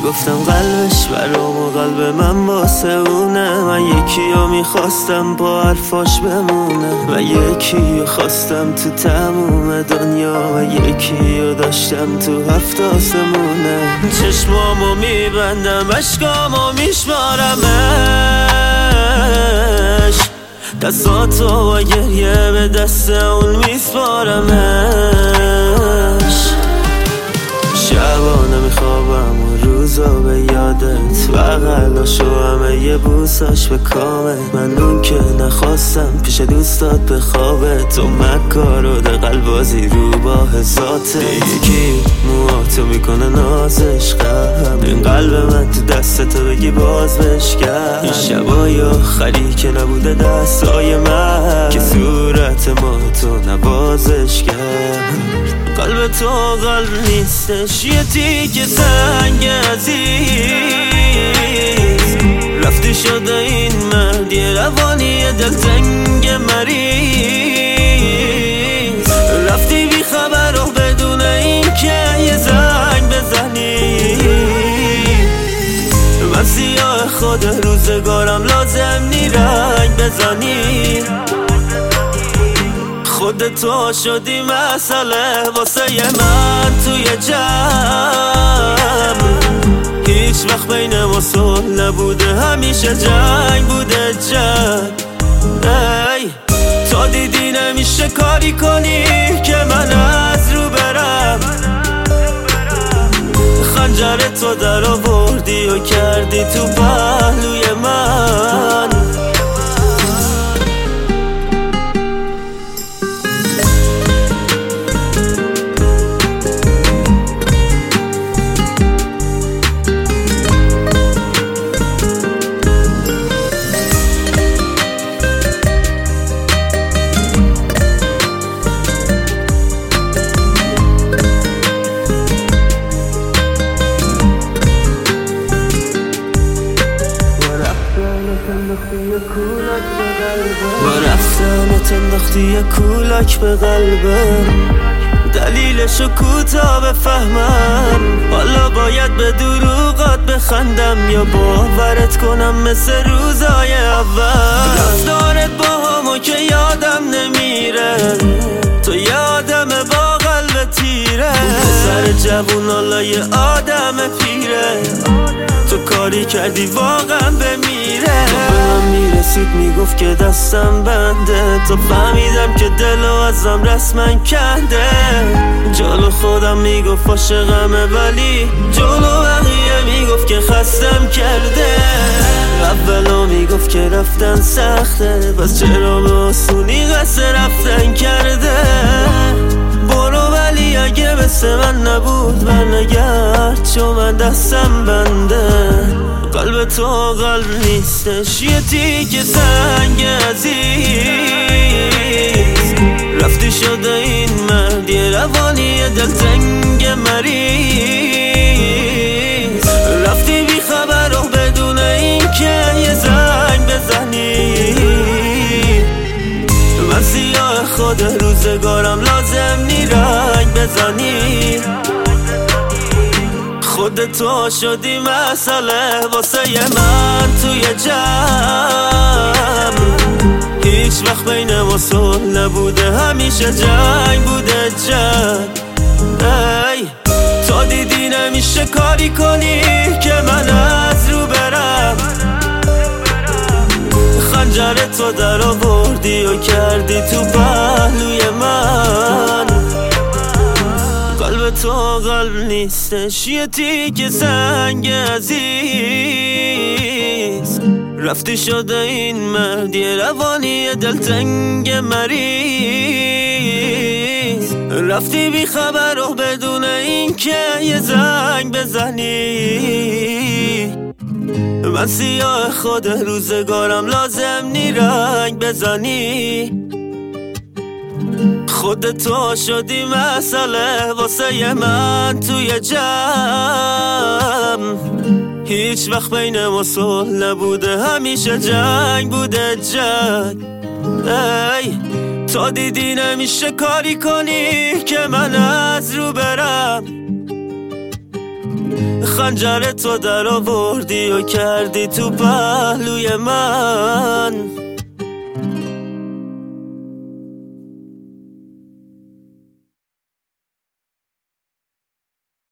گفتم قلبش برام و قلب من واسه اونه. من یکی رو میخواستم با حرفاش بمونه و یکی رو خواستم تو تموم دنیا و یکی رو داشتم تو هفت آسمونه. چشمامو میبندم عشقامو میشمارمش، دستاتو با گریه به دست اون میسپارمش. شبانه میخوابم و روزا به یادت بغلاشو همه یه بوساش به کامت. من اون که نخواستم پیش دوستات به خوابت تو مکار و دقل بازی رو با حساته. یکی موهاتو میکنه نازش قلب، این قلب من تو دستتو بگی باز بشکن. این شبای آخری که نبوده دستای من که صورت ما تو نبازش کرد. قلب تو قلب نیستش، یه تیکه سنگ عزیز. رفتی شده این مرد یه روانی دلتنگ مریض. رفتی بی خبر و بدون این که یه زنگ بزنی. من سیاه خود روزگارم لازم نی رنگ بزنی. خودتو شدی مسئله واسه من توی جمع. هیچ وقت بین ما صلح نبوده، همیشه جنگ بوده جنگ. ای تا دیدی نمیشه کاری کنی که من از رو برم. خنجر تو در آوردی و کردی تو پهلوی من. با رفتنت انداختی یه کولاک به قلبم. دلیلشو کوتاه بفهمم، حالا باید به دروغات بخندم یا باورت کنم مثل روزای اول. رفتارت با همو که یادم نمیره، تو یه آدم با قلب تیره. پسر جوون حالا یه آدم پیره، تو کاری کردی واقعا بمیره. تو به من میرسید میگفت که دستم بنده، تو فهمیدم که دلو ازم رسما کنده. جلو خودم میگفت عاشقمه ولی جلو بقیه میگفت که خستم کرده. اولو میگفت که رفتن سخته، پس چرا به آسونی قصد رفتن کرده. برو ولی اگه مثل من نبود برنگرد، چون من دستم بنده. قلب تو قلب نیستش، یه تیکه سنگ عزیز. رفتی شده این مرد یه روانی دلتنگ مریض. رفتی بی خبر و بدون این که یه زنگ بزنی. من سیاه خود روزگارم لازم نی رنگ بزنی. خودتو شدی مسئله واسه من توی جمع. هیچ وقت بین ما صلح نبوده، همیشه جنگ بوده جنگ. ای تا دیدی نمیشه کاری کنی که من از رو برم. خنجر تو در آوردی و کردی تو پهلوی من. قلب تو قلب نیستش، یه تیکه سنگ عزیز. رفتی شده این مرد یه روانی دلتنگ مریض. رفتی بی خبر و بدون این که یه زنگ بزنی. من سیاه خود روزگارم لازم نی رنگ بزنی. خودتو شدی مسئله واسه من توی جمع. هیچ وقت بین ما صلح نبوده، همیشه جنگ بوده جنگ. ای تا دیدی نمیشه کاری کنی که من از رو برم. خنجر تو در آوردی و کردی تو پهلوی من.